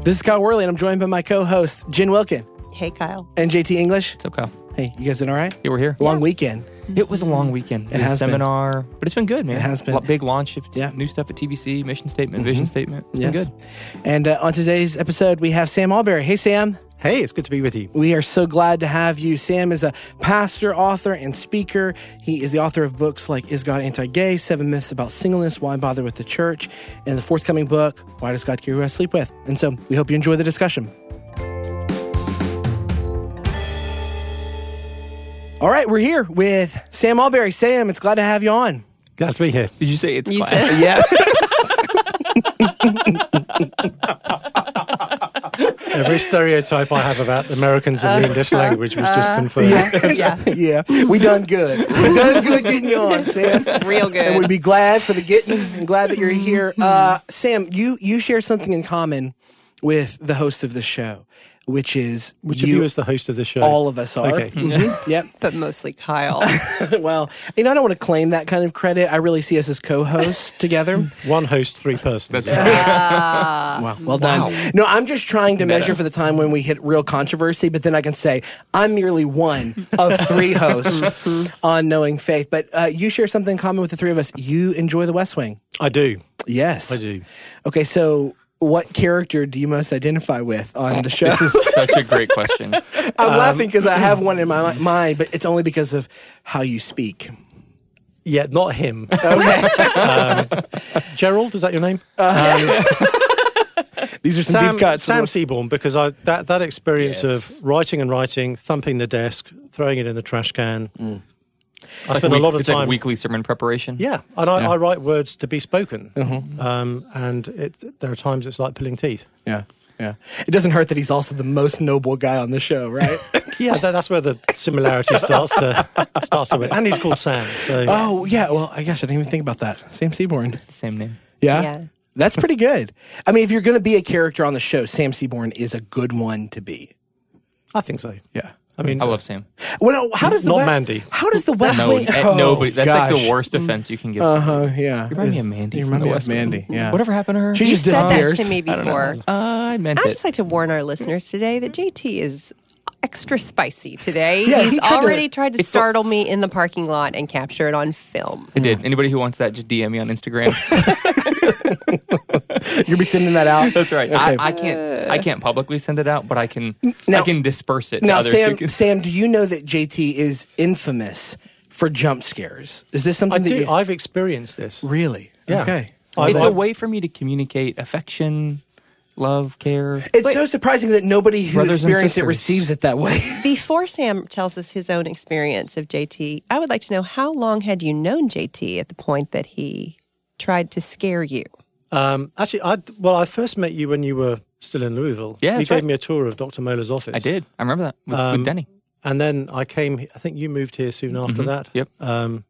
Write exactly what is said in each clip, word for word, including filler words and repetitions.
This is Kyle Worley, and I'm joined by my co-host, Jen Wilkin. Hey, Kyle. And J T English. What's up, Kyle? Hey, you guys doing all right? Yeah, we're here. Long yeah. weekend. It was a long weekend. It, it was has a seminar, been. but it's been good, man. It has been. A big launch of yeah. new stuff at T V C, mission statement, mm-hmm. vision statement. It's yes. been good. And uh, on today's episode, we have Sam Alberry. Hey, Sam. Hey, it's good to be with you. We are so glad to have you. Sam is a pastor, author, and speaker. He is the author of books like Is God Anti-Gay? Seven Myths About Singleness, Why Bother with the Church, and the forthcoming book, Why Does God Care Who I Sleep With? And so we hope you enjoy the discussion. All right, we're here with Sam Alberry. Sam, it's glad to have you on. Glad to be here. Did you say it's You glad? said- Yeah. Every stereotype I have about Americans in the English language was just confirmed. Yeah. Yeah, we done good. We done good getting you on, Sam. Real good. And we'd be glad for the getting and glad that you're here. Uh, Sam, you you share something in common with the host of the show, which is Which you, of you is the host of the show? all of us are. Okay. Mhm. Yep. But mostly Kyle. Well, you know, I don't want to claim that kind of credit. I really see us as co-hosts together. One host, three persons. That's right. Well, well done. Wow. No, I'm just trying to Meta. measure for the time when we hit real controversy, but then I can say I'm merely one of three hosts on Knowing Faith. But uh, you share something in common with the three of us. You enjoy The West Wing. I do. Yes. I do. Okay, so what character do you most identify with on the show? This is such a great question. I'm laughing because I have one in my mi- mind, but it's only because of how you speak. Yeah, not him. Okay. um, Gerald, is that your name? These are some Sam, deep cuts. Sam Seaborn, because I that, that experience Yes. of writing and writing, thumping the desk, throwing it in the trash can. Mm. I spend Week- a lot of it's time. like weekly sermon preparation. Yeah, and I, Yeah. I write words to be spoken. Mm-hmm. Um, and it, there are times it's like pulling teeth. Yeah, yeah. It doesn't hurt that he's also the most noble guy on the show, right? Yeah, that, that's where the similarity starts to starts to win. And he's called Sam. So Oh, yeah. Well, I gosh, I didn't even think about that. Sam Seaborn. It's the same name. Yeah? Yeah. That's pretty good. I mean, if you're going to be a character on the show, Sam Seaborn is a good one to be. I think so. Yeah. I mean, I love Sam. Well, how does the Not West, Mandy. How does the West No, Wing? eh, Oh, nobody. That's like gosh. the worst offense you can give. Uh someone. huh. Yeah. You remind me of Mandy. You from remind the me of West Wing. Mandy. Yeah. Whatever happened to her? She You just said that disappears. to me I don't before. know. Uh, I meant I'd it. just like to warn our listeners today that J T is extra spicy today. Yeah, He's he tried to- already tried to It's the- startle me in the parking lot and capture it on film. I did. Anybody who wants that, just D M me on Instagram. You'll be sending that out. That's right. Okay. I, I can't. I can't publicly send it out, but I can. Now- I can disperse it to Now, others. Sam, who can, Sam, do you know that J T is infamous for jump scares? Is this something I that do. you I've experienced this. really? Yeah. Okay. I've, it's I've- a way for me to communicate affection, love, care. It's so surprising that nobody who Brothers and experienced it sisters. receives it that way. Before Sam tells us his own experience of J T, I would like to know how long had you known J T at the point that he tried to scare you? Um, actually, I well, I first met you when you were still in Louisville. Yeah, you that's gave right. me a tour of Doctor Moeller's office. I did. I remember that with, Um, with Denny. and then I came. I think you moved here soon after Mhm. that. Yep. Um,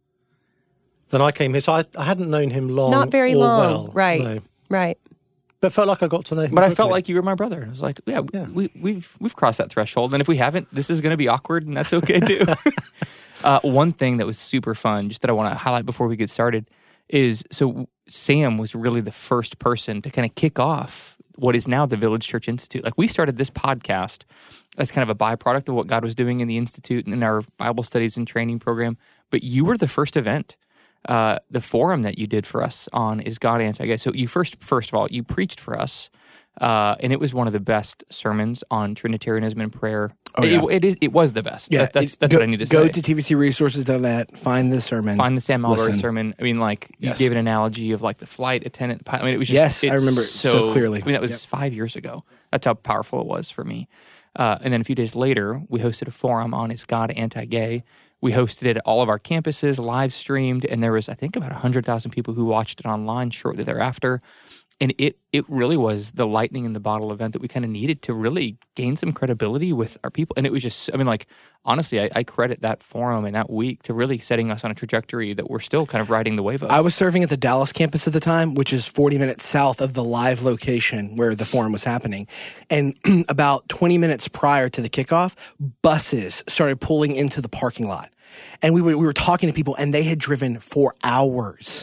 then I came here, so I, I hadn't known him long. Not very or long, well, right? no. Right. But felt like I got to know him. But I felt quickly. like you were my brother. I was like, yeah, Yeah. we, we've we've crossed that threshold, and if we haven't, this is going to be awkward, and that's okay too. uh, one thing that was super fun, just that I want to highlight before we get started, is so Sam was really the first person to kind of kick off what is now the Village Church Institute. Like, we started this podcast as kind of a byproduct of what God was doing in the Institute and in our Bible studies and training program. But you were the first event. Uh, the forum that you did for us on Is God Anti-Gay? So you first, first of all, you preached for us, uh, and it was one of the best sermons on Trinitarianism and prayer. Oh, yeah. it, it is. It was the best. Yeah, That- that's it- that's go, what I need to go say. to T V C resources dot net, find the sermon. Find the Sam Alberry Listen. sermon. I mean, like, you Yes. gave an analogy of like the flight attendant. pilot. I mean, it was just. Yes, I it's remember it so clearly. I mean, that was Yep. five years ago. That's how powerful it was for me. Uh, and then a few days later, we hosted a forum on Is God Anti-Gay? We hosted it at all of our campuses, live streamed, and there was, I think, about one hundred thousand people who watched it online shortly thereafter. And it it really was the lightning in the bottle event that we kind of needed to really gain some credibility with our people. And it was just, I mean, like, honestly, I, I credit that forum and that week to really setting us on a trajectory that we're still kind of riding the wave of. I was serving at the Dallas campus at the time, which is forty minutes south of the live location where the forum was happening. And about twenty minutes prior to the kickoff, buses started pulling into the parking lot. And we were, we were talking to people, and they had driven for hours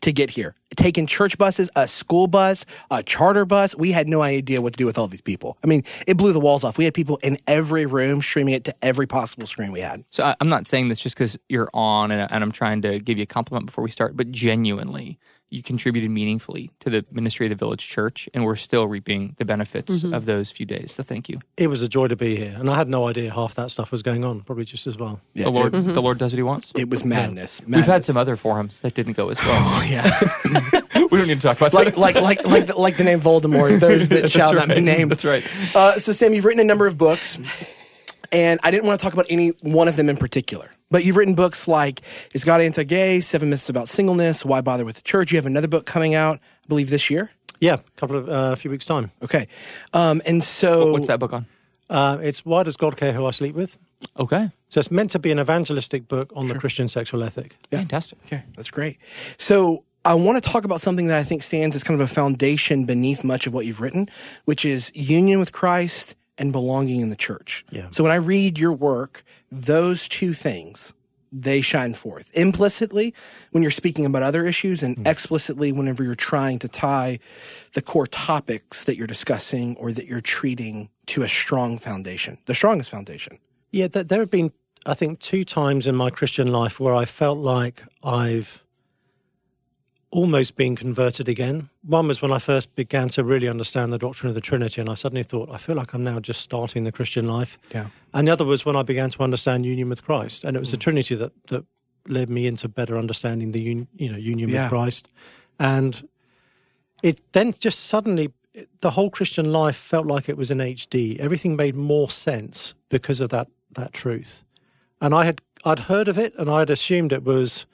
to get here. Taking church buses, a school bus, a charter bus. We had no idea what to do with all these people. I mean, it blew the walls off. We had people in every room streaming it to every possible screen we had. So I, I'm not saying this just because you're on and, and I'm trying to give you a compliment before we start, but genuinely, you contributed meaningfully to the ministry of the Village Church, and we're still reaping the benefits mm-hmm. of those few days. So thank you. It was a joy to be here, and I had no idea half that stuff was going on, probably just as well. Yeah, the Lord mm-hmm. the Lord does what he wants. It was madness. Yeah. madness. We've had some other forums that didn't go as well. Oh, yeah. We don't need to talk about like, that. Like, like, like, the, like the name Voldemort, those that shall right. not be named. That's right. Uh, so, Sam, you've written a number of books, and I didn't want to talk about any one of them in particular. But you've written books like Is God Anti-Gay? Seven Myths About Singleness, Why Bother with the Church? You have another book coming out, I believe, this year? Yeah, a couple of, uh, a few weeks' time. Okay. Um, and so... What's that book on? Uh, it's Why Does God Care Who I Sleep With? Okay. So it's meant to be an evangelistic book on sure. the Christian sexual ethic. Yeah. Fantastic. Okay, that's great. So I want to talk about something that I think stands as kind of a foundation beneath much of what you've written, which is union with Christ and belonging in the church. Yeah. So when I read your work, those two things, they shine forth. Implicitly, when you're speaking about other issues, and mm. explicitly whenever you're trying to tie the core topics that you're discussing or that you're treating to a strong foundation, the strongest foundation. Yeah, there have been, I think, two times in my Christian life where I felt like I've almost been converted again. One was when I first began to really understand the doctrine of the Trinity, and I suddenly thought, I feel like I'm now just starting the Christian life. Yeah. And the other was when I began to understand union with Christ, and it was mm. the Trinity that, that led me into better understanding the un, you know union yeah. with Christ. And it then just suddenly, the whole Christian life felt like it was in H D. Everything made more sense because of that that truth. And I had I'd heard of it, and I had assumed it was,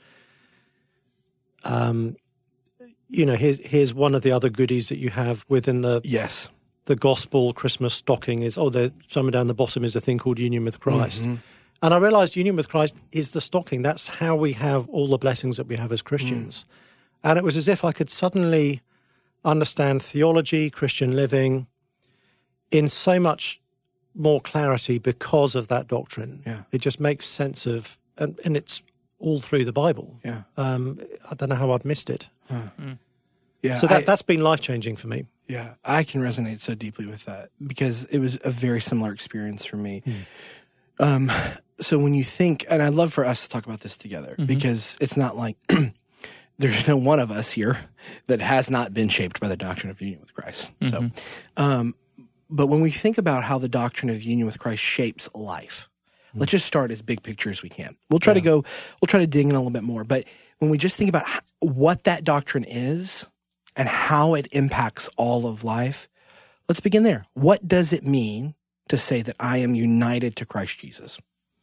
um, you know, here's, here's one of the other goodies that you have within the yes the gospel Christmas stocking is, oh, there somewhere down the bottom is a thing called union with Christ. Mm-hmm. And I realized union with Christ is the stocking. That's how we have all the blessings that we have as Christians. Mm. And it was as if I could suddenly understand theology, Christian living, in so much more clarity because of that doctrine. Yeah. It just makes sense of, and, and it's all through the Bible. Yeah. Um, I don't know how I'd missed it. Huh. Mm. Yeah. So that, I, that's been life-changing for me. Yeah. I can resonate so deeply with that because it was a very similar experience for me. Mm. Um, so when you think, and I'd love for us to talk about this together mm-hmm. because it's not like there's no one of us here that has not been shaped by the doctrine of union with Christ. Mm-hmm. So, um, but when we think about how the doctrine of union with Christ shapes life, mm-hmm. let's just start as big picture as we can. We'll try yeah. to go, we'll try to dig in a little bit more. But when we just think about how, what that doctrine is and how it impacts all of life, let's begin there. What does it mean to say that I am united to Christ Jesus?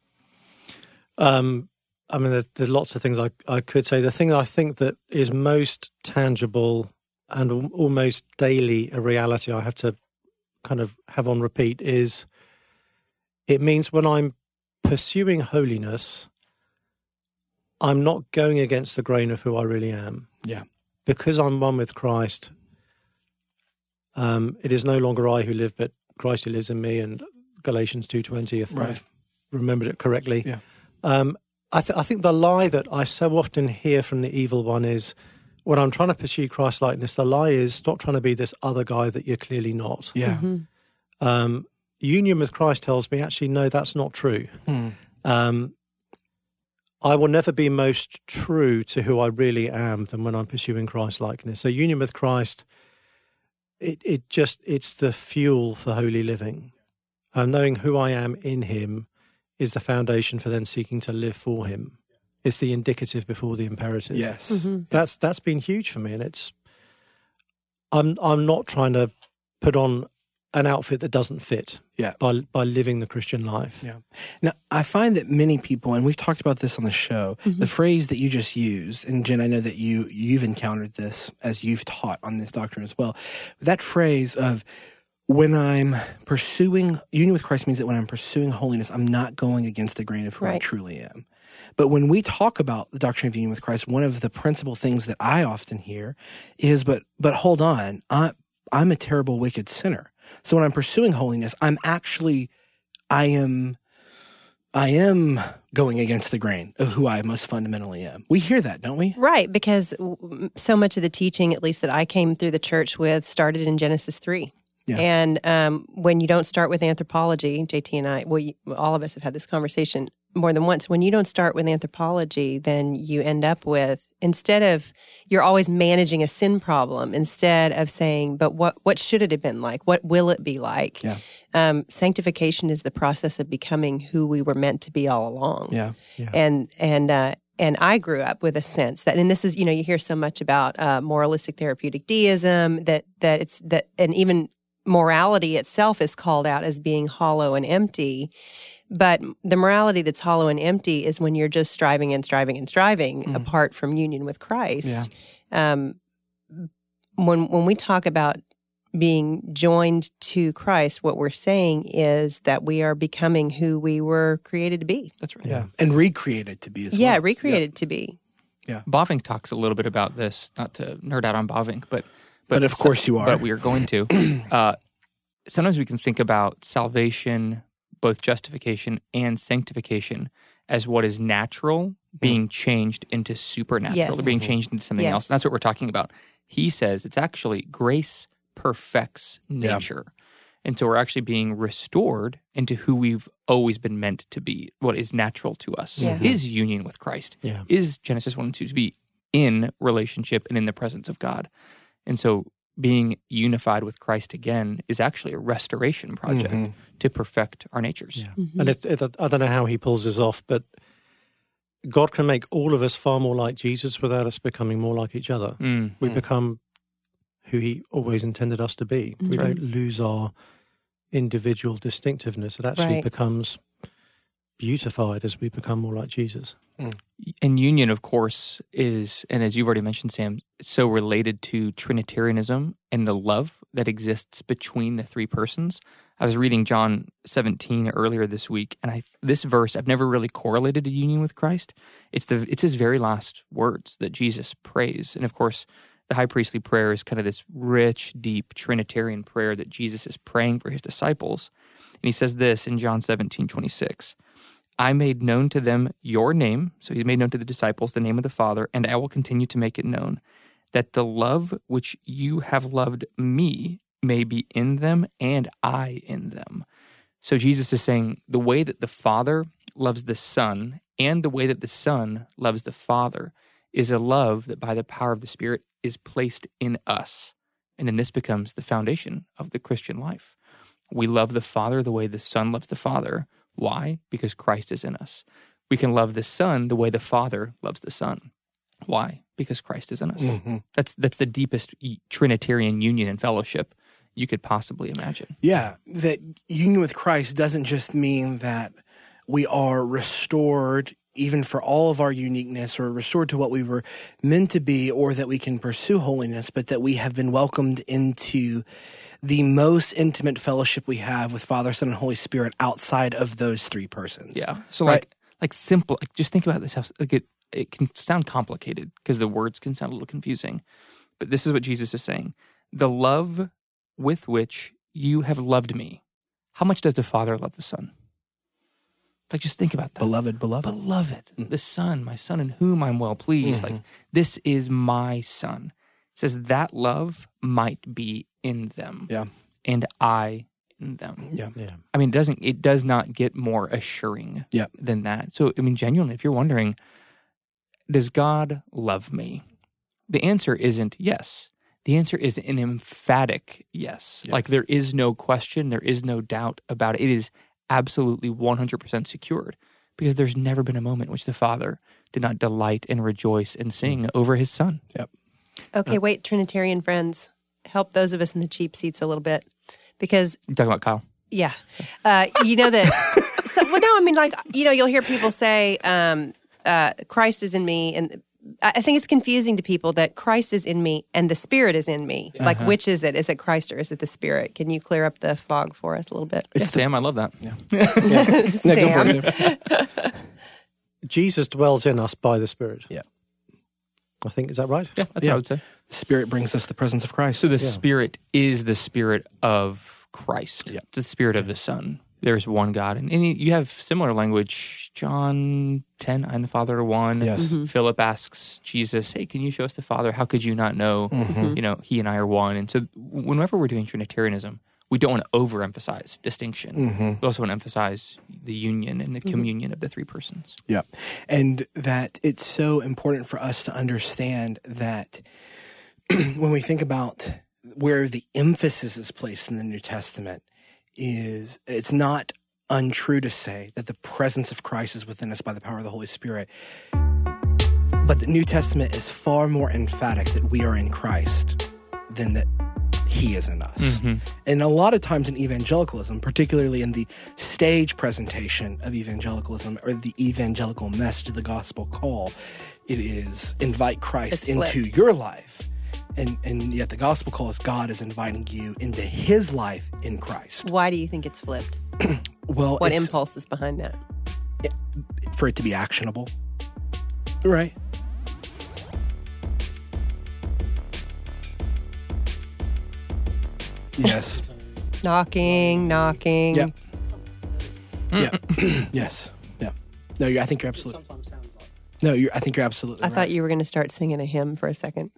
Um, I mean, there, there's lots of things I, I could say. The thing I think that is most tangible and al- almost daily a reality I have to kind of have on repeat is it means when I'm pursuing holiness, I'm not going against the grain of who I really am. Yeah. Because I'm one with Christ, um, it is no longer I who live, but Christ who lives in me, and Galatians two twenty, if right. I've remembered it correctly. Yeah. Um, I, th- I think the lie that I so often hear from the evil one is, when I'm trying to pursue Christ-likeness, the lie is, stop trying to be this other guy that you're clearly not. Yeah. Mm-hmm. Um, union with Christ tells me, actually, no, that's not true. Hmm. Um, I will never be most true to who I really am than when I'm pursuing Christ-likeness. So union with Christ, it, it just, it's the fuel for holy living. Um, knowing who I am in him is the foundation for then seeking to live for him. It's the indicative before the imperative. Yes. Mm-hmm. That's that's been huge for me, and it's I'm I'm not trying to put on an outfit that doesn't fit. Yeah. By by living the Christian life. Yeah. Now I find that many people, and we've talked about this on the show, mm-hmm. the phrase that you just used, and Jen, I know that you you've encountered this as you've taught on this doctrine as well. That phrase of when I'm pursuing union with Christ means that when I'm pursuing holiness, I'm not going against the grain of who right. I truly am. But when we talk about the doctrine of union with Christ, one of the principal things that I often hear is, but but hold on, I, I'm a terrible, wicked sinner. So when I'm pursuing holiness, I'm actually, I am I am going against the grain of who I most fundamentally am. We hear that, don't we? Right, because w- so much of the teaching, at least that I came through the church with, started in Genesis three. Yeah. And um, when you don't start with anthropology, J T and I, well, you, all of us have had this conversation more than once. When you don't start with anthropology, then you end up with, instead of, you're always managing a sin problem, instead of saying, but what, what should it have been like? What will it be like? Yeah. Um, sanctification is the process of becoming who we were meant to be all along. Yeah. Yeah. And, and, uh, And I grew up with a sense that, and this is, you know, you hear so much about uh, moralistic therapeutic deism, that that it's that, and even morality itself is called out as being hollow and empty. But the morality that's hollow and empty is when you're just striving and striving and striving mm. apart from union with Christ. Yeah. Um, when when we talk about being joined to Christ, what we're saying is that we are becoming who we were created to be. That's right. Yeah. And recreated to be as yeah, well. recreated yeah. to be. Yeah. Bavinck talks a little bit about this, not to nerd out on Bavinck, but But, of course you are. But we are going to. uh, sometimes we can think about salvation, both justification and sanctification, as what is natural being changed into supernatural, Yes. or being changed into something Yes. else. And that's what we're talking about. He says it's actually grace perfects nature. Yeah. And so we're actually being restored into who we've always been meant to be, what is natural to us, Yeah. is union with Christ, Yeah. is Genesis one and two, to be in relationship and in the presence of God. And so being unified with Christ again is actually a restoration project mm-hmm. to perfect our natures. Yeah. Mm-hmm. And it's, it, I don't know how he pulls this off, but God can make all of us far more like Jesus without us becoming more like each other. Mm. We Mm. become who he always intended us to be. That's we right. don't lose our individual distinctiveness. It actually Right. becomes beautified as we become more like Jesus. And union, of course, is, and as you've already mentioned, Sam, so related to Trinitarianism and the love that exists between the three persons. I was reading John seventeen earlier this week, and I this verse I've never really correlated to union with Christ. It's the it's his very last words that Jesus prays, and of course, the high priestly prayer is kind of this rich, deep Trinitarian prayer that Jesus is praying for his disciples, and he says this in John seventeen twenty-six. I made known to them your name, so he's made known to the disciples the name of the Father, and I will continue to make it known, that the love which you have loved me may be in them and I in them. So Jesus is saying the way that the Father loves the Son and the way that the Son loves the Father is a love that by the power of the Spirit is placed in us. And then this becomes the foundation of the Christian life. We love the Father the way the Son loves the Father. Why? Because Christ is in us. We can love the Son the way the Father loves the Son. Why? Because Christ is in us. Mm-hmm. That's that's the deepest Trinitarian union and fellowship you could possibly imagine. Yeah, that union with Christ doesn't just mean that we are restored even for all of our uniqueness, or restored to what we were meant to be, or that we can pursue holiness, but that we have been welcomed into the most intimate fellowship we have with Father, Son, and Holy Spirit outside of those three persons. Yeah. So Right. like like simple, like just think about this. How, like it, it can sound complicated because the words can sound a little confusing. But this is what Jesus is saying. The love with which you have loved me. How much does the Father love the Son? Like, just think about that. Beloved, beloved. Beloved, the Son, my Son in whom I'm well pleased. Mm-hmm. Like, this is my Son. It says that love might be in them. Yeah. And I in them. Yeah. Yeah. I mean, it doesn't it does not get more assuring Yeah. than that. So, I mean, genuinely, if you're wondering, does God love me? The answer isn't yes. The answer is an emphatic yes. Yes. Like, there is no question, there is no doubt about it. It is absolutely one hundred percent secured, because there's never been a moment in which the Father did not delight and rejoice and sing mm. over his Son. Yep. Okay, wait, Trinitarian friends, help those of us in the cheap seats a little bit, because You're talking about Kyle. yeah, uh, you know that. So, well, no, I mean, like, you know, you'll hear people say, um, uh, "Christ is in me," and I think it's confusing to people that Christ is in me and the Spirit is in me. Uh-huh. Like, which is it? Is it Christ or is it the Spirit? Can you clear up the fog for us a little bit? Yeah, Sam, I love that. Yeah. yeah. Sam. No, go for it. Jesus dwells in us by the Spirit. Yeah. I think, is that right? Yeah, that's Yeah. what I would say. The Spirit brings us the presence of Christ. So the Yeah. Spirit is the Spirit of Christ. Yep. The Spirit of the Son there's one God. And, and you have similar language. John ten, I and the Father are one. Yes. Mm-hmm. Philip asks Jesus, hey, can you show us the Father? How could you not know, Mm-hmm. you know, he and I are one? And so whenever we're doing Trinitarianism, we don't want to overemphasize distinction. Mm-hmm. We also want to emphasize the union and the communion of the three persons. Yeah. And that it's so important for us to understand that when we think about where the emphasis is placed in the New Testament, is it's not untrue to say that the presence of Christ is within us by the power of the Holy Spirit. But the New Testament is far more emphatic that we are in Christ than that he is in us. Mm-hmm. And a lot of times in evangelicalism, particularly in the stage presentation of evangelicalism or the evangelical message, the gospel call, it is invite Christ It's into flipped. your life. And, and yet the gospel call is God is inviting you into his life in Christ. Why do you think it's flipped? Well, What it's impulse is behind that? for it to be actionable. Right. Yes. Knocking, knocking. Yep. Yeah. Yes. Yeah. No, you're, I think you're absolutely. No, you're, I think you're absolutely. I right. thought you were going to start singing a hymn for a second.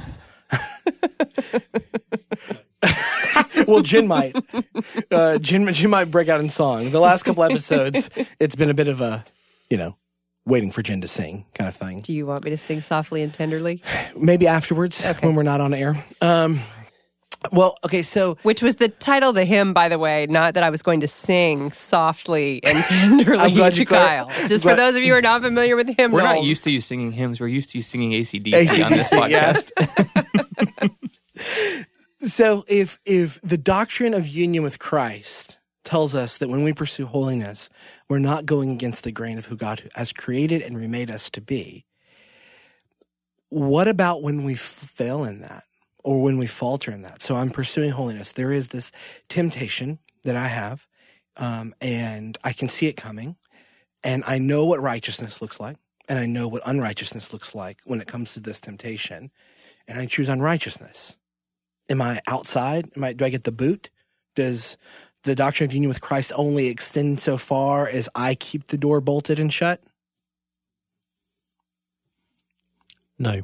Well, Jen might. Uh, Jen, Jen might break out in song. The last couple episodes, it's been a bit of a, you know, waiting for Jen to sing kind of thing. Do you want me to sing softly and tenderly? Maybe afterwards Okay. when we're not on air. Um, well, okay, so Which was the title of the hymn, by the way, not that I was going to sing softly and tenderly I'm glad to you clar- Kyle. Just glad- for those of you who are not familiar with hymnals. We're not used to you singing hymns. We're used to you singing A C D C on this A C D C, podcast. So if if the doctrine of union with Christ tells us that when we pursue holiness, we're not going against the grain of who God has created and remade us to be, what about when we f- fail in that or when we falter in that? So I'm pursuing holiness. There is this temptation that I have, um, and I can see it coming, and I know what righteousness looks like, and I know what unrighteousness looks like when it comes to this temptation, and I choose unrighteousness. Am I outside? Am I, do I get the boot? Does the doctrine of union with Christ only extend so far as I keep the door bolted and shut? No.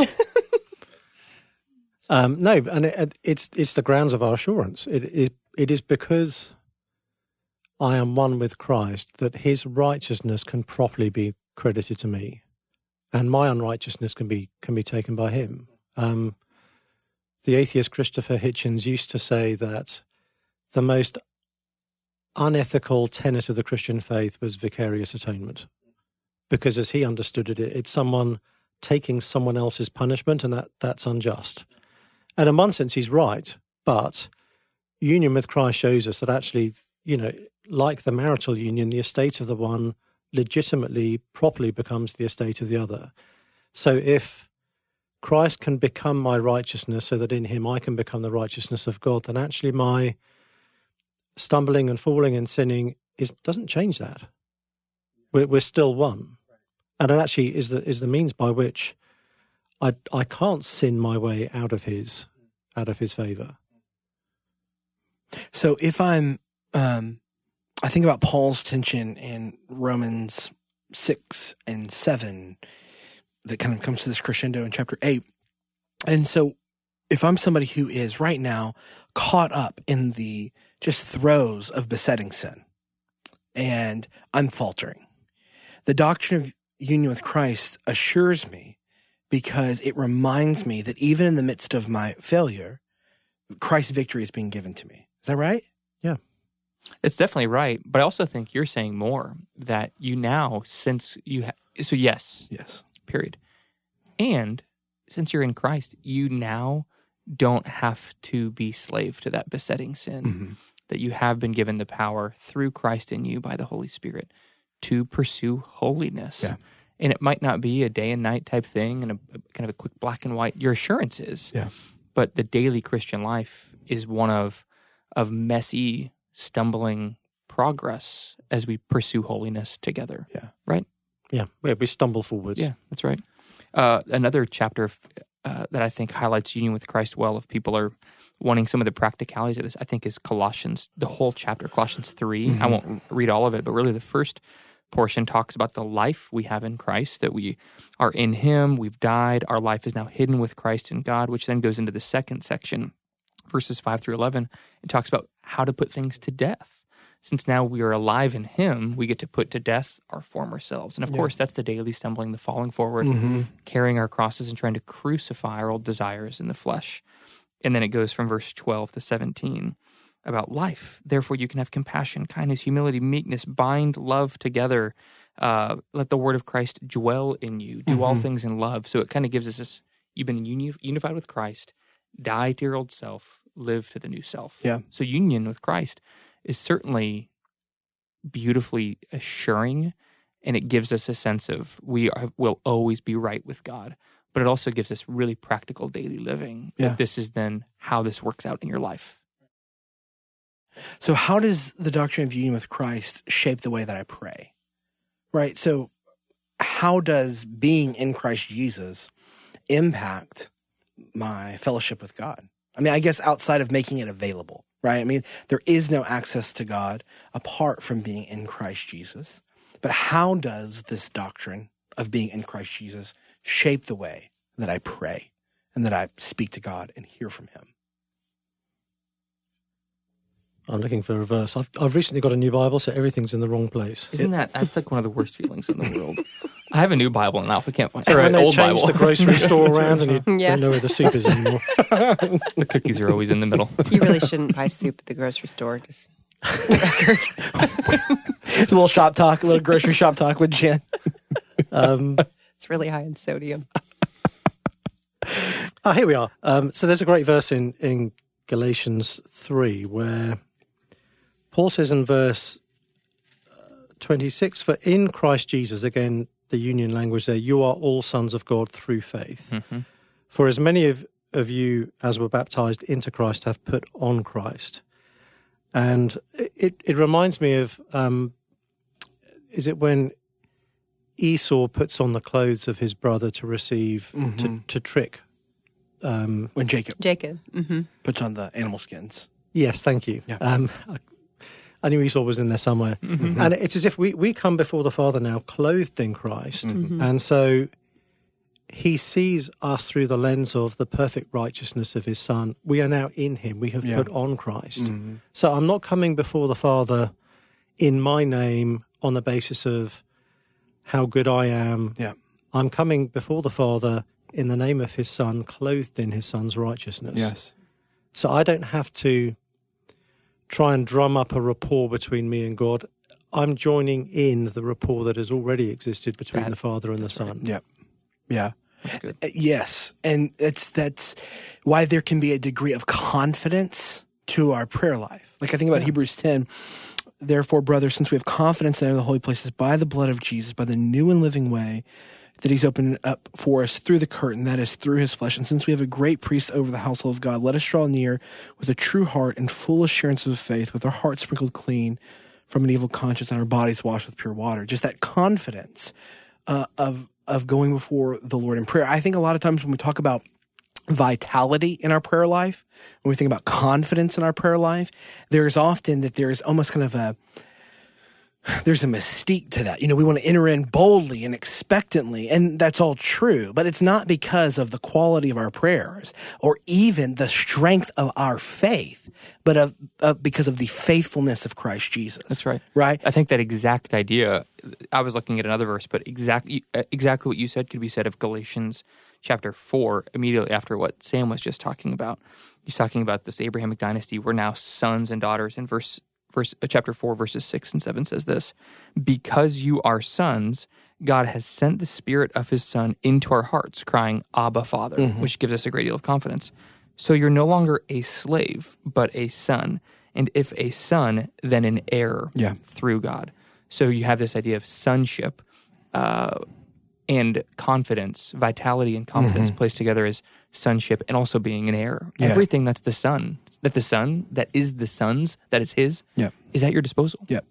um, no, and it, it's it's the grounds of our assurance. It, it it is because I am one with Christ that his righteousness can properly be credited to me, and my unrighteousness can be can be taken by him. Um, the atheist Christopher Hitchens used to say that the most unethical tenet of the Christian faith was vicarious atonement, because as he understood it, it's someone taking someone else's punishment, and that, that's unjust. And in one sense, he's right, but union with Christ shows us that actually, you know, like the marital union, the estate of the one legitimately, properly becomes the estate of the other. So if Christ can become my righteousness so that in him I can become the righteousness of God, then actually my stumbling and falling and sinning is doesn't change that. We're, we're still one. And it actually is the is the means by which I I can't sin my way out of his out of his favor. So if I'm, um, I think about Paul's tension in Romans six and seven that kind of comes to this crescendo in chapter eight. And so if I'm somebody who is right now caught up in the just throes of besetting sin and I'm faltering, the doctrine of union with Christ assures me, because it reminds me that even in the midst of my failure, Christ's victory is being given to me. Is that right? Yeah. It's definitely right, but I also think you're saying more, that you now, since you have, so yes, Yes. period. And since you're in Christ, you now don't have to be slave to that besetting sin, Mm-hmm. that you have been given the power through Christ in you by the Holy Spirit to pursue holiness. Yeah. And it might not be a day and night type thing and a, a kind of a quick black and white. Your assurance is. Yeah. But the daily Christian life is one of of messy, stumbling progress as we pursue holiness together. Yeah. Right? Yeah. We, we stumble forwards. Yeah, that's right. Uh, another chapter, uh, that I think highlights union with Christ well, if people are wanting some of the practicalities of this, I think is Colossians, the whole chapter, Colossians three. Mm-hmm. I won't read all of it, but really the first portion talks about the life we have in Christ, that we are in Him, we've died, our life is now hidden with Christ in God, which then goes into the second section, verses five through eleven. It talks about how to put things to death. Since now we are alive in Him, we get to put to death our former selves. And of yeah. course, that's the daily stumbling, the falling forward, mm-hmm. carrying our crosses and trying to crucify our old desires in the flesh. And then it goes from verse twelve to seventeen about life. Therefore, you can have compassion, kindness, humility, meekness, bind love together. Uh, let the word of Christ dwell in you. Do mm-hmm. all things in love. So it kind of gives us this, you've been uni- unified with Christ, die to your old self, live to the new self. Yeah. So union with Christ is certainly beautifully assuring, and it gives us a sense of we are, will always be right with God. But it also gives us really practical daily living. Yeah. That this is then how this works out in your life. So how does the doctrine of union with Christ shape the way that I pray? Right? So how does being in Christ Jesus impact my fellowship with God? I mean, I guess outside of making it available, right? I mean, there is no access to God apart from being in Christ Jesus. But how does this doctrine of being in Christ Jesus shape the way that I pray and that I speak to God and hear from Him? I'm looking for a verse. I've, I've recently got a new Bible, so everything's in the wrong place. Isn't that, that's like one of the worst feelings in the world. I have a new Bible now if I can't find it. When they old change Bible. the grocery store around and you yeah. don't know where the soup is anymore. The cookies are always in the middle. You really shouldn't buy soup at the grocery store. Just a little shop talk, a little grocery shop talk with Jen. Um, it's really high in sodium. Oh, here we are. Um, so there's a great verse in, in Galatians three where Paul says in verse twenty-six, for in Christ Jesus, again, the union language there, you are all sons of God through faith. Mm-hmm. For as many of, of you as were baptized into Christ have put on Christ. And it, it reminds me of, um, is it when Esau puts on the clothes of his brother to receive, mm-hmm. to, to trick? Um, when Jacob, Jacob mm-hmm. puts on the animal skins. Yes, thank you. Yeah. Um, I, I knew Esau was in there somewhere. Mm-hmm. And it's as if we, we come before the Father now clothed in Christ. Mm-hmm. And so He sees us through the lens of the perfect righteousness of His Son. We are now in Him. We have yeah. put on Christ. Mm-hmm. So I'm not coming before the Father in my name on the basis of how good I am. Yeah. I'm coming before the Father in the name of His Son, clothed in His Son's righteousness. Yes. So I don't have to try and drum up a rapport between me and God. I'm joining in the rapport that has already existed between that, the Father and the Son. Right. Yeah. Yeah. That's good. Uh, yes. And that's that's why there can be a degree of confidence to our prayer life. Like I think about yeah. Hebrews ten. Therefore, brothers, since we have confidence in the holy places by the blood of Jesus, by the new and living way that He's opened up for us through the curtain, that is, through His flesh. And since we have a great priest over the household of God, let us draw near with a true heart and full assurance of faith, with our hearts sprinkled clean from an evil conscience and our bodies washed with pure water. Just that confidence uh, of of going before the Lord in prayer. I think a lot of times when we talk about vitality in our prayer life, when we think about confidence in our prayer life, there's often that there's almost kind of a there's a mystique to that. You know, we want to enter in boldly and expectantly, and that's all true, but it's not because of the quality of our prayers or even the strength of our faith, but of, uh, because of the faithfulness of Christ Jesus. That's right. Right? I think that exact idea, I was looking at another verse, but exactly, exactly what you said could be said of Galatians chapter four, immediately after what Sam was just talking about. He's talking about this Abrahamic dynasty. We're now sons and daughters. In verse Verse, uh, chapter four, verses six and seven says this, because you are sons, God has sent the Spirit of His Son into our hearts, crying, Abba, Father, mm-hmm. which gives us a great deal of confidence. So you're no longer a slave, but a son. And if a son, then an heir yeah. through God. So you have this idea of sonship uh, and confidence, vitality and confidence mm-hmm. placed together as sonship and also being an heir. Yeah. Everything that's the Son, that the Son, that is the Son's, that is His, yeah. is at your disposal. Yep.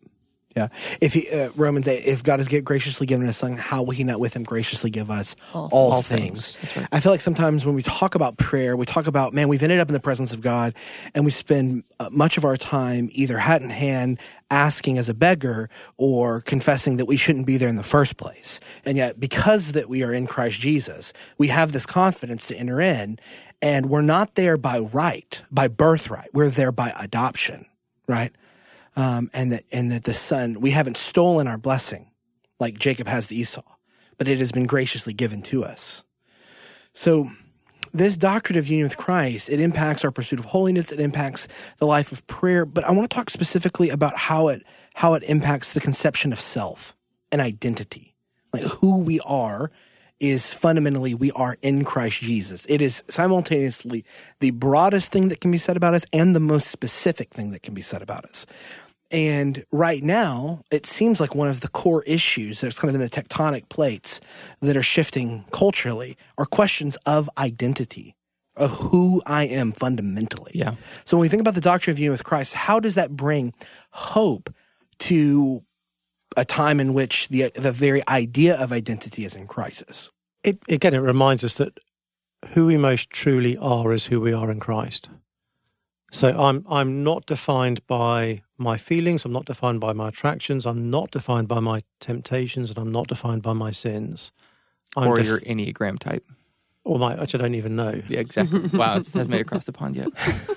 Yeah. If he, uh, Romans eight, if God has graciously given us Son, how will he not with him graciously give us all, all, all things? things. That's right. I feel like sometimes when we talk about prayer, we talk about, man, we've ended up in the presence of God, and we spend uh, much of our time either hat in hand asking as a beggar or confessing that we shouldn't be there in the first place. And yet, because that we are in Christ Jesus, we have this confidence to enter in, and we're not there by right, by birthright. We're there by adoption, right? Um, and that and that the Son, we haven't stolen our blessing like Jacob has to Esau, but it has been graciously given to us. So this doctrine of union with Christ, it impacts our pursuit of holiness, it impacts the life of prayer, but I want to talk specifically about how it how it impacts the conception of self and identity. Like who we are is fundamentally we are in Christ Jesus. It is simultaneously the broadest thing that can be said about us and the most specific thing that can be said about us. And right now, it seems like one of the core issues that's kind of in the tectonic plates that are shifting culturally are questions of identity, of who I am fundamentally. Yeah. So when we think about the doctrine of union with Christ, how does that bring hope to a time in which the the very idea of identity is in crisis? It, again, it reminds us that who we most truly are is who we are in Christ. So I'm I'm not defined by my feelings, I'm not defined by my attractions, I'm not defined by my temptations, and I'm not defined by my sins. I'm or def- your Enneagram type. Or my, which I don't even know. Yeah, exactly. Wow, it hasn't made it across the pond yet.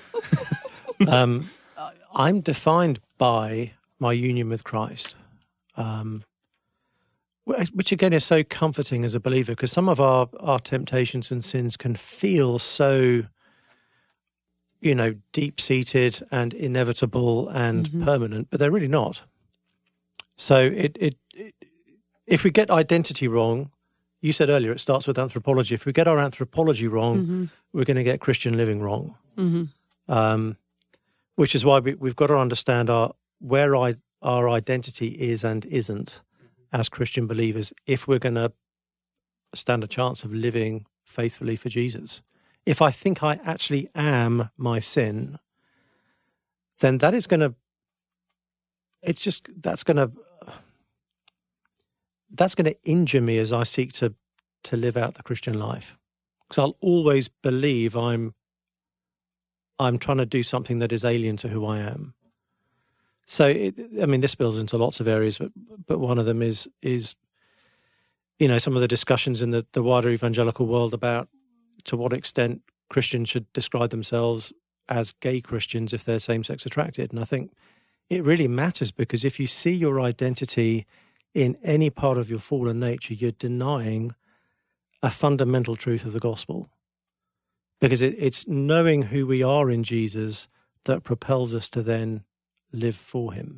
um, I'm defined by my union with Christ. Um, which again is so comforting as a believer, because some of our, our temptations and sins can feel so, you know, deep-seated and inevitable and mm-hmm. permanent, but they're really not. So it, it, it if we get identity wrong, you said earlier it starts with anthropology. If we get our anthropology wrong, mm-hmm. we're going to get Christian living wrong. Mm-hmm. Um, which is why we, we've got to understand our where I, our identity is and isn't as Christian believers if we're going to stand a chance of living faithfully for Jesus. If I think I actually am my sin, then that is going to, it's just, that's going to, that's going to injure me as I seek to, to live out the Christian life. Because I'll always believe I'm, I'm trying to do something that is alien to who I am. So, it, I mean, this spills into lots of areas, but, but one of them is, is, you know, some of the discussions in the, the wider evangelical world about to what extent Christians should describe themselves as gay Christians if they're same-sex attracted. And I think it really matters, because if you see your identity in any part of your fallen nature, you're denying a fundamental truth of the gospel. Because it, it's knowing who we are in Jesus that propels us to then live for him.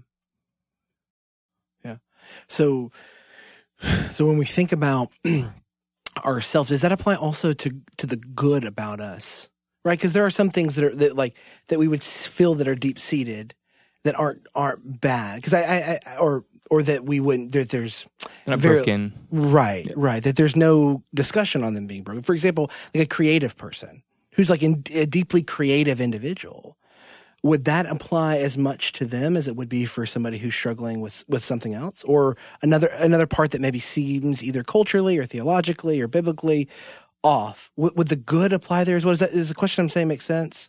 Yeah. So, so when we think about ourselves, does that apply also to to the good about us, right? Because there are some things that are that like that we would feel that are deep seated that aren't aren't bad. Because I, I, I or or that we wouldn't that there's not very, broken, right, yeah. right. That there's no discussion on them being broken. For example, like a creative person who's like in, a deeply creative individual. Would that apply as much to them as it would be for somebody who's struggling with, with something else? Or another another part that maybe seems either culturally or theologically or biblically off? Would, would the good apply there as well? Is that, is the question I'm saying make sense?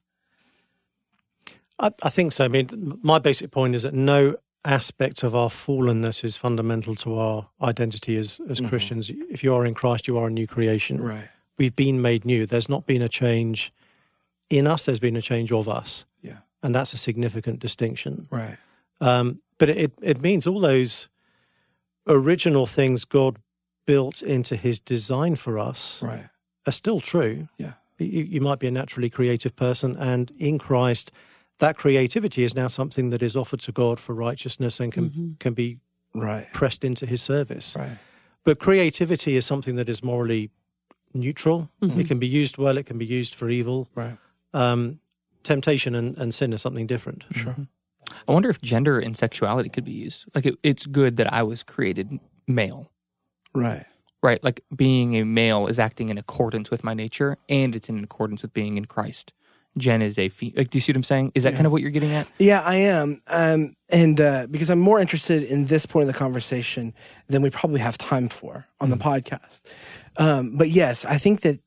I, I think so. I mean, my basic point is that no aspect of our fallenness is fundamental to our identity as, as mm-hmm. Christians. If you are in Christ, you are a new creation. Right. We've been made new. There's not been a change in us. There's been a change of us. Yeah. And that's a significant distinction. Right. Um, but it, it means all those original things God built into his design for us right. are still true. Yeah. You, you might be a naturally creative person, and in Christ, that creativity is now something that is offered to God for righteousness and can, mm-hmm. can be right. pressed into his service. Right. But creativity is something that is morally neutral. Mm-hmm. It can be used well, it can be used for evil. Right. Um, temptation and, and sin is something different. Sure. Mm-hmm. I wonder if gender and sexuality could be used. Like, it, it's good that I was created male. Right. Right. Like, being a male is acting in accordance with my nature, and it's in accordance with being in Christ. Jen is a fe- like. Do you see what I'm saying? Is that kind of what you're getting at? Yeah, I am. Um, and uh, because I'm more interested in this point of the conversation than we probably have time for on the podcast. Um, but yes, I think that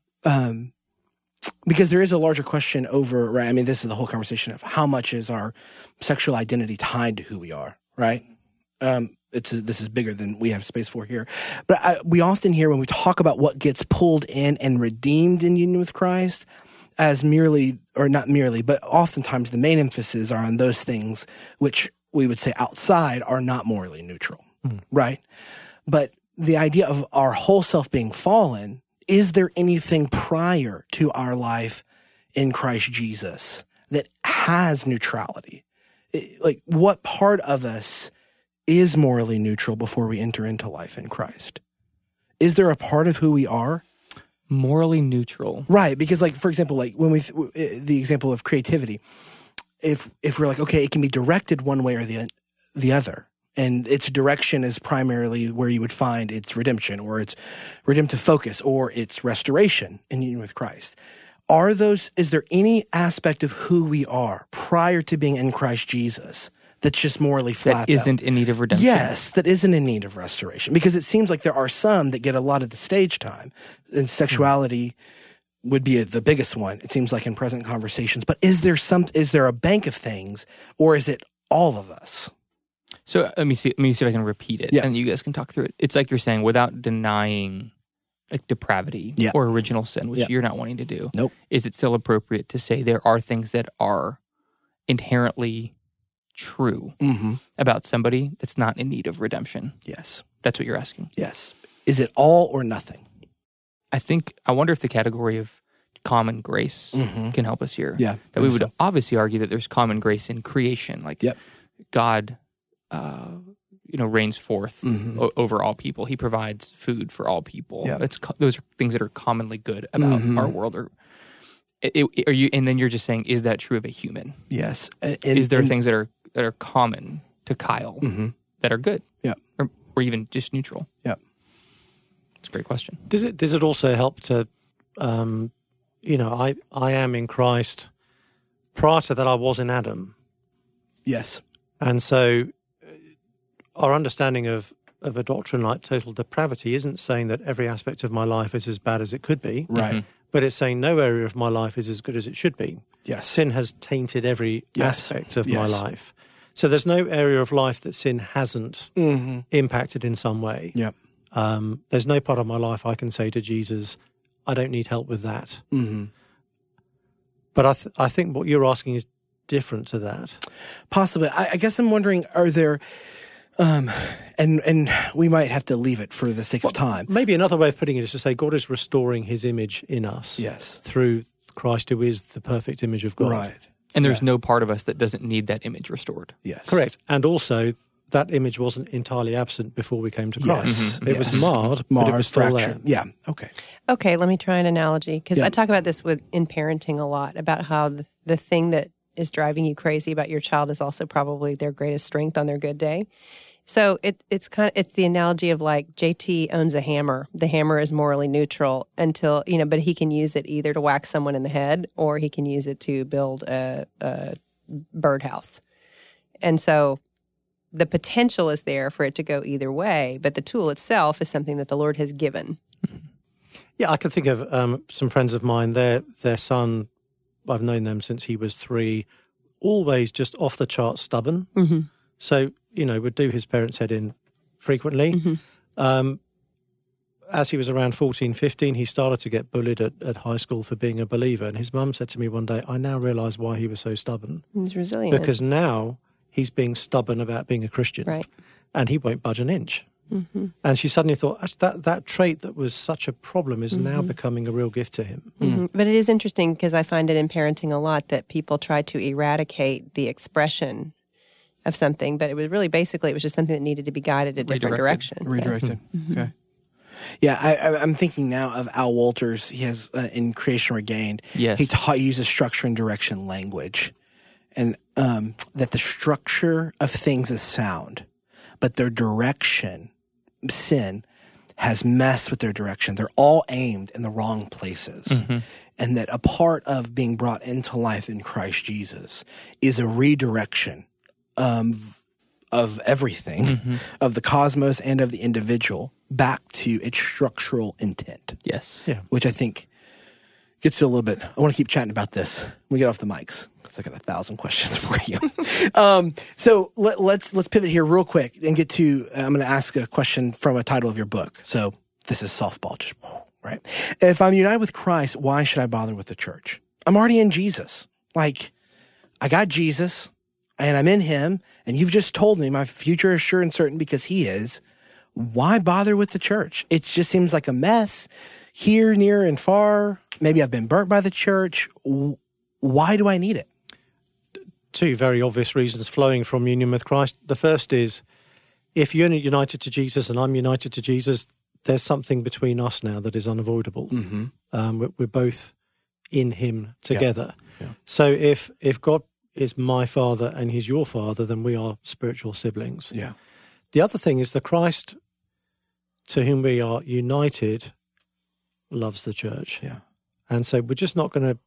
um, because there is a larger question over, right? I mean, this is the whole conversation of how much is our sexual identity tied to who we are, right? Um, it's this is bigger than we have space for here. But I, we often hear when we talk about what gets pulled in and redeemed in union with Christ as merely, or not merely, but oftentimes the main emphasis are on those things which we would say outside are not morally neutral, mm. right? But the idea of our whole self being fallen, is there anything prior to our life in Christ Jesus that has neutrality? It, like, what part of us is morally neutral before we enter into life in Christ? Is there a part of who we are morally neutral? Right, because like, for example, like when we, th- the example of creativity, if if we're like, okay, it can be directed one way or the the other, and its direction is primarily where you would find its redemption or its redemptive focus or its restoration in union with Christ. Are those, is there any aspect of who we are prior to being in Christ Jesus that's just morally flat? That isn't out? in need of redemption? Yes, that isn't in need of restoration. Because it seems like there are some that get a lot of the stage time, and sexuality mm-hmm. would be a, the biggest one, it seems like, in present conversations. But is there some? Is there a bank of things, or is it all of us? So let me see. Let me see if I can repeat it, yeah. and you guys can talk through it. It's like you're saying, without denying like depravity yeah. or original sin, which yeah. you're not wanting to do. Nope. Is it still appropriate to say there are things that are inherently true mm-hmm. about somebody that's not in need of redemption? Yes. That's what you're asking? Yes. Is it all or nothing? I think, I wonder if the category of common grace mm-hmm. can help us here. Yeah. That we would so. obviously argue that there's common grace in creation. Like yep. God, uh, you know, reigns forth mm-hmm. o- over all people. He provides food for all people. Yep. That's co- those are things that are commonly good about mm-hmm. our world. Or, it, it, are you? And then you're just saying, is that true of a human? Yes. And, is there and, things that are that are common to Kyle mm-hmm. that are good? Yeah. Or, or even just neutral? Yeah. It's a great question. Does it does it also help to, um, you know, I, I am in Christ. Prior to that, I was in Adam. Yes. And so our understanding of, of a doctrine like total depravity isn't saying that every aspect of my life is as bad as it could be. Right. Mm-hmm. But it's saying no area of my life is as good as it should be. Yes. Sin has tainted every yes. aspect of yes. my life. So there's no area of life that sin hasn't mm-hmm. impacted in some way. Yep. Um, there's no part of my life I can say to Jesus, I don't need help with that. Mm-hmm. But I, th- I think what you're asking is different to that. Possibly. I, I guess I'm wondering, are there... Um, and and we might have to leave it for the sake well, of time. Maybe another way of putting it is to say God is restoring his image in us. Yes. Through Christ, who is the perfect image of God. Right. And there's yeah. no part of us that doesn't need that image restored. Yes. Correct. And also, that image wasn't entirely absent before we came to Christ. Yes. Mm-hmm. It yes. was marred, marred, but it was still fractured. there. Yeah. Okay. Okay, let me try an analogy, because yeah. I talk about this with in parenting a lot, about how the, the thing that is driving you crazy about your child is also probably their greatest strength on their good day. So it, it's kind of, it's the analogy of like J T owns a hammer. The hammer is morally neutral until, you know, but he can use it either to whack someone in the head or he can use it to build a, a birdhouse. And so the potential is there for it to go either way, but the tool itself is something that the Lord has given. Yeah, I can think of um, some friends of mine. Their their son, I've known them since he was three, always just off the chart stubborn. Mm-hmm. So, you know, would do his parents' head in frequently. Mm-hmm. Um, as he was around fourteen, fifteen, he started to get bullied at, at high school for being a believer. And his mum said to me one day, I now realise why he was so stubborn. He's resilient. Because now he's being stubborn about being a Christian. Right. And he won't budge an inch. Mm-hmm. And she suddenly thought, that that trait that was such a problem is mm-hmm. now becoming a real gift to him. Mm-hmm. But it is interesting because I find it in parenting a lot that people try to eradicate the expression of something, but it was really basically it was just something that needed to be guided a different direction. Redirected. Mm-hmm. Okay. Yeah, I, I, I'm thinking now of Al Wolters. He has uh, in Creation Regained. Yes. He, ta- he uses structure and direction language, and um, that the structure of things is sound, but their direction, sin, has messed with their direction. They're all aimed in the wrong places. Mm-hmm. And that a part of being brought into life in Christ Jesus is a redirection um, of everything, mm-hmm. of the cosmos and of the individual back to its structural intent. Yes. Yeah. Which I think gets to a little bit, I want to keep chatting about this when we get off the mics, because I got a thousand questions for you. um, so let, let's let's pivot here real quick and get to, I'm going to ask a question from a title of your book. So this is softball, just right. If I'm united with Christ, why should I bother with the church? I'm already in Jesus. Like, I got Jesus, and I'm in him, and you've just told me my future is sure and certain because he is. Why bother with the church? It just seems like a mess here, near, and far. Maybe I've been burnt by the church. Why do I need it? Two very obvious reasons flowing from union with Christ. The first is, if you're united to Jesus and I'm united to Jesus, there's something between us now that is unavoidable. Mm-hmm. Um, we're, we're both in him together. Yeah. Yeah. So if if God is my father and he's your father, then we are spiritual siblings. Yeah. The other thing is the Christ to whom we are united loves the church. Yeah. And so we're just not going to,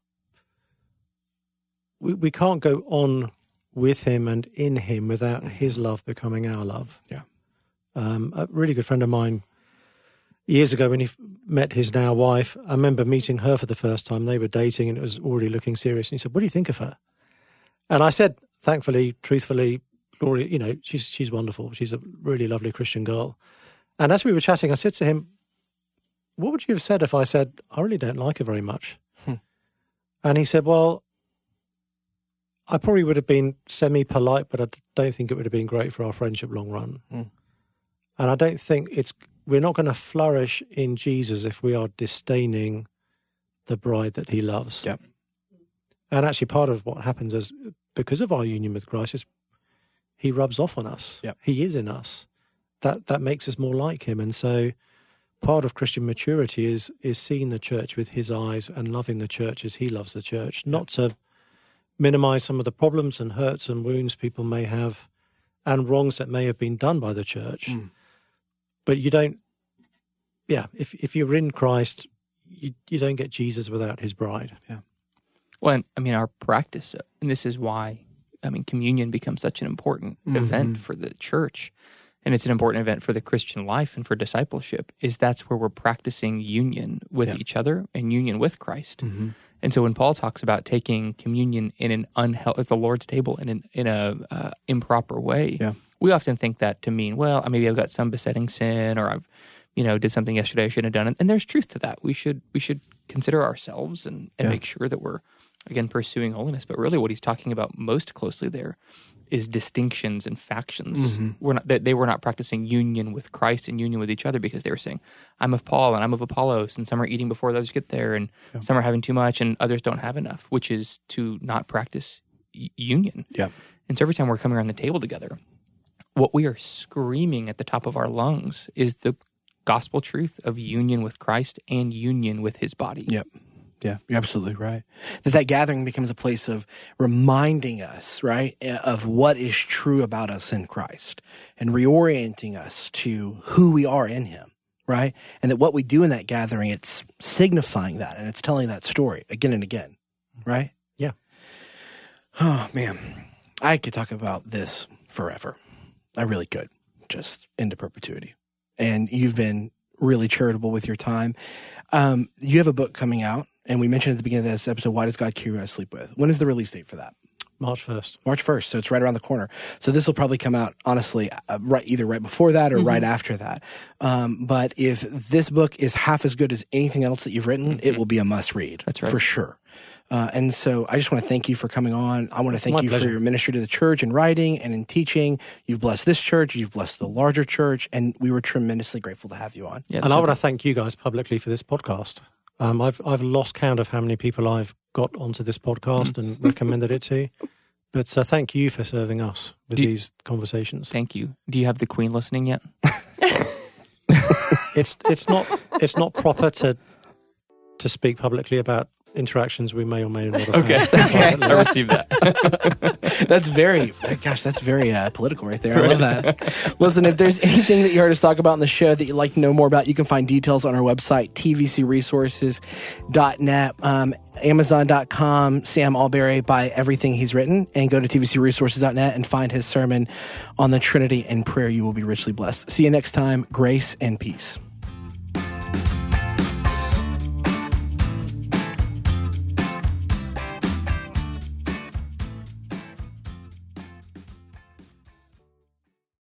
we, we can't go on with him and in him without mm-hmm. his love becoming our love. Yeah. Um, a really good friend of mine, years ago when he met his now wife, I remember meeting her for the first time. They were dating and it was already looking serious. And he said, what do you think of her? And I said, thankfully, truthfully, Gloria, you know, she's she's wonderful. She's a really lovely Christian girl. And as we were chatting, I said to him, what would you have said if I said, I really don't like her very much? Hmm. And he said, well, I probably would have been semi-polite, but I don't think it would have been great for our friendship long run. Hmm. And I don't think it's, we're not going to flourish in Jesus if we are disdaining the bride that he loves. Yep. And actually part of what happens is, because of our union with Christ, is he rubs off on us. Yep. He is in us. That that makes us more like him. And so part of Christian maturity is is seeing the church with his eyes and loving the church as he loves the church, yep. not to minimize some of the problems and hurts and wounds people may have and wrongs that may have been done by the church. Mm. But you don't, yeah, if if you're in Christ, you, you don't get Jesus without his bride. Yeah. Well, I mean, our practice, and this is why, I mean, communion becomes such an important mm-hmm. event for the church, and it's an important event for the Christian life and for discipleship, is that's where we're practicing union with yeah. each other and union with Christ. Mm-hmm. And so when Paul talks about taking communion in an unhealthy, at the Lord's table in an in a uh, improper way, yeah. we often think that to mean, well, maybe I've got some besetting sin, or I've, you know, did something yesterday I shouldn't have done. And, and there's truth to that. We should we should consider ourselves and, and yeah. make sure that we're, again, pursuing holiness. But really what he's talking about most closely there is distinctions and factions. Mm-hmm. We're not, they, they were not practicing union with Christ and union with each other, because they were saying, I'm of Paul and I'm of Apollos, and some are eating before others get there, and yeah. some are having too much and others don't have enough, which is to not practice y- union. Yeah. And so every time we're coming around the table together, what we are screaming at the top of our lungs is the gospel truth of union with Christ and union with his body. Yep. Yeah, you're absolutely right. That that gathering becomes a place of reminding us, right, of what is true about us in Christ and reorienting us to who we are in him, right? And that what we do in that gathering, it's signifying that and it's telling that story again and again, right? Yeah. Oh, man. I could talk about this forever. I really could, just into perpetuity. And you've been really charitable with your time. Um, you have a book coming out. And we mentioned at the beginning of this episode, Why Does God Care Who I Sleep With? When is the release date for that? March first. March first, so it's right around the corner. So this will probably come out, honestly, uh, right either right before that or mm-hmm. right after that. Um, but if this book is half as good as anything else that you've written, mm-hmm. it will be a must-read. That's right. For sure. Uh, and so I just want to thank you for coming on. I want to thank My you pleasure. for your ministry to the church in writing and in teaching. You've blessed this church. You've blessed the larger church. And we were tremendously grateful to have you on. Yeah, and I want to thank you guys publicly for this podcast. Um, I've I've lost count of how many people I've got onto this podcast mm. and recommended it to. But uh, thank you for serving us with you, these conversations. Thank you. Do you have the Queen listening yet? it's it's not it's not proper to to speak publicly about interactions we may or may not have okay. had. Okay, I received that. That's very, gosh, that's very uh, political right there. I love that. Listen, if there's anything that you heard us talk about in the show that you'd like to know more about, you can find details on our website, t v c resources dot net, um, amazon dot com. Sam Alberry, buy everything he's written, and go to t v c resources dot net and find his sermon on the Trinity and prayer. You will be richly blessed. See you next time. Grace and peace.